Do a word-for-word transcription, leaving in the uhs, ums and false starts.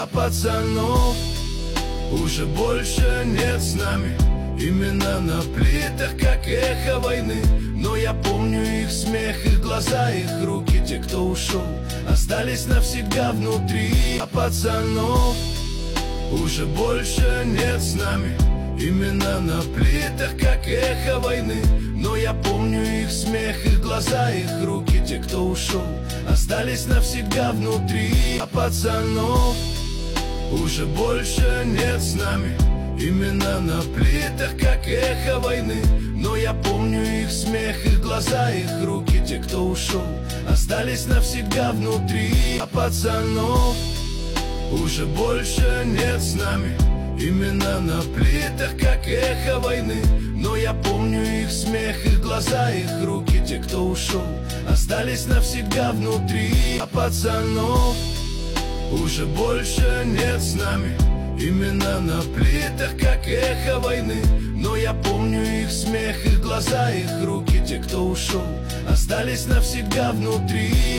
А пацанов уже больше нет с нами. Имена на плитах, как эхо войны. Но я помню их смех, их глаза, их руки. Те, кто ушел, остались навсегда внутри. А пацанов уже больше нет с нами. Имена на плитах, как эхо войны. Но я помню их смех, их глаза, их руки. Те, кто ушел, остались навсегда внутри. А пацанов уже больше нет с нами. Имена на плитах, как эхо войны. Но я помню их смех, их глаза, их руки. Те, кто ушел, остались навсегда внутри. А пацанов уже больше нет с нами. Имена на плитах, как эхо войны. Но я помню их смех, их глаза, их руки. Те, кто ушел, остались навсегда внутри. А пацанов уже больше нет с нами. Имена на плитах, как эхо войны. Но я помню их смех, их глаза, их руки. Те, кто ушел, остались навсегда внутри.